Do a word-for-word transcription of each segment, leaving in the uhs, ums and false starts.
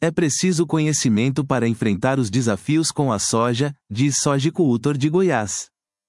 é preciso conhecimento para enfrentar os desafios com a soja, diz sojicultor de Goiás.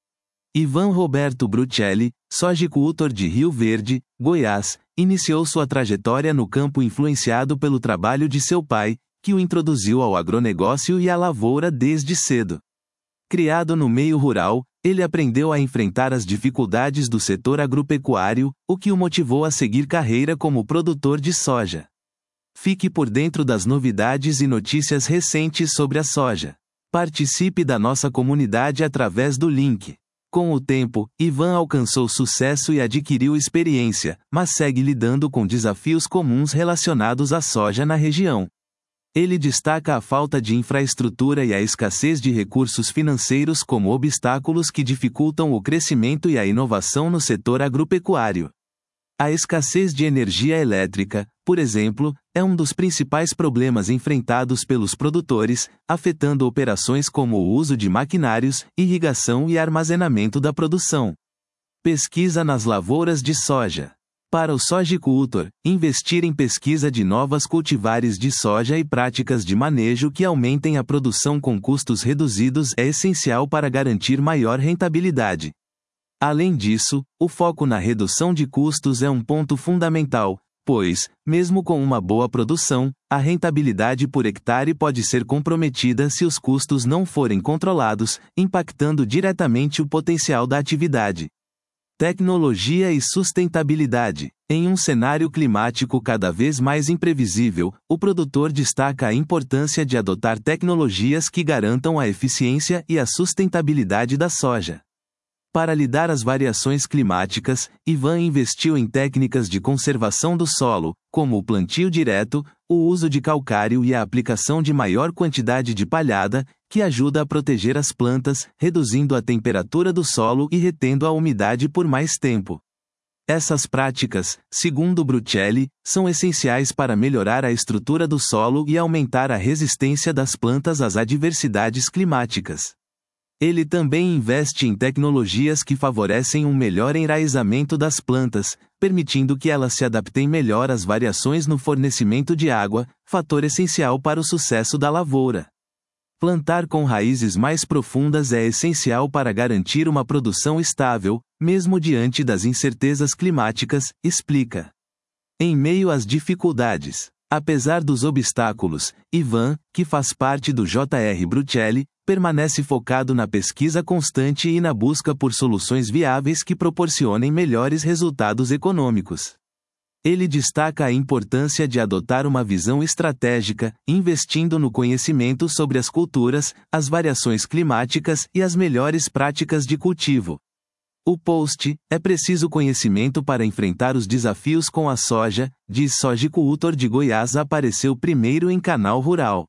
Ivan Roberto Bruchelli, sojicultor de Rio Verde, Goiás, iniciou sua trajetória no campo influenciado pelo trabalho de seu pai, que o introduziu ao agronegócio e à lavoura desde cedo. Criado no meio rural, ele aprendeu a enfrentar as dificuldades do setor agropecuário, o que o motivou a seguir carreira como produtor de soja. Fique por dentro das novidades e notícias recentes sobre a soja. Participe da nossa comunidade através do link. Com o tempo, Ivan alcançou sucesso e adquiriu experiência, mas segue lidando com desafios comuns relacionados à soja na região. Ele destaca a falta de infraestrutura e a escassez de recursos financeiros como obstáculos que dificultam o crescimento e a inovação no setor agropecuário. A escassez de energia elétrica, por exemplo, é um dos principais problemas enfrentados pelos produtores, afetando operações como o uso de maquinários, irrigação e armazenamento da produção. Pesquisa nas lavouras de soja. Para o sojicultor, investir em pesquisa de novas cultivares de soja e práticas de manejo que aumentem a produção com custos reduzidos é essencial para garantir maior rentabilidade. Além disso, o foco na redução de custos é um ponto fundamental, pois, mesmo com uma boa produção, a rentabilidade por hectare pode ser comprometida se os custos não forem controlados, impactando diretamente o potencial da atividade. Tecnologia e sustentabilidade. Em um cenário climático cada vez mais imprevisível, o produtor destaca a importância de adotar tecnologias que garantam a eficiência e a sustentabilidade da soja. Para lidar as variações climáticas, Ivan investiu em técnicas de conservação do solo, como o plantio direto, o uso de calcário e a aplicação de maior quantidade de palhada, que ajuda a proteger as plantas, reduzindo a temperatura do solo e retendo a umidade por mais tempo. Essas práticas, segundo Bruchelli, são essenciais para melhorar a estrutura do solo e aumentar a resistência das plantas às adversidades climáticas. Ele também investe em tecnologias que favorecem um melhor enraizamento das plantas, permitindo que elas se adaptem melhor às variações no fornecimento de água, fator essencial para o sucesso da lavoura. Plantar com raízes mais profundas é essencial para garantir uma produção estável, mesmo diante das incertezas climáticas, explica. Em meio às dificuldades, apesar dos obstáculos, Ivan, que faz parte do J R Bruchelli, permanece focado na pesquisa constante e na busca por soluções viáveis que proporcionem melhores resultados econômicos. Ele destaca a importância de adotar uma visão estratégica, investindo no conhecimento sobre as culturas, as variações climáticas e as melhores práticas de cultivo. O post, é preciso conhecimento para enfrentar os desafios com a soja, diz sojicultor de Goiás, apareceu primeiro em Canal Rural.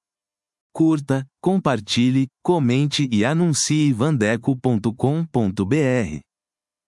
Curta, compartilhe, comente e anuncie ivandeco ponto com ponto br.